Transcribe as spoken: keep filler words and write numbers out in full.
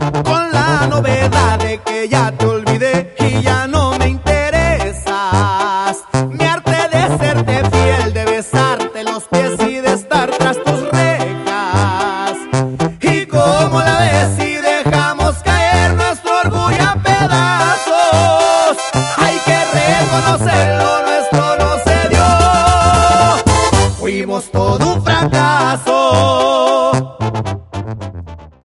con la novedad de que ya te olvidé y ya no me interesas. Me harté de serte fiel, de besarte los pies y de estar tras tus rejas. Y como la ves si dejamos caer nuestro orgullo a pedazos, hay que reconocerlo, nuestro no se dio. Fuimos todo un fracaso.